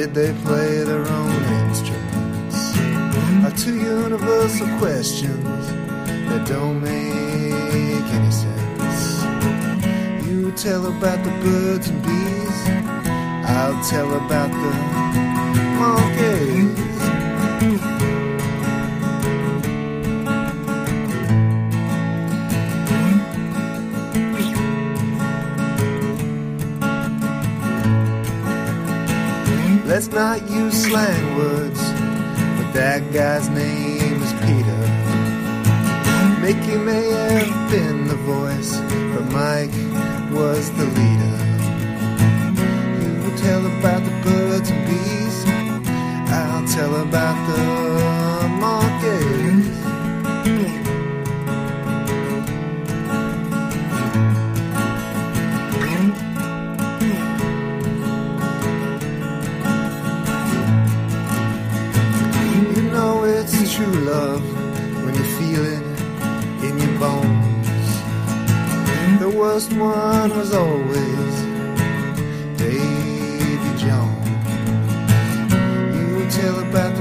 did they play their own instruments? Are two universal questions that don't make any sense. You tell about the birds and bees, I'll tell about the monkeys. Let's not use slang words, but that guy's name is Peter. Mickey may have been the voice, but Mike was the leader. You tell about the birds and bees, I'll tell about the monkeys. It's true love when you feel it in your bones. The worst one was always Davy Jones. You tell about the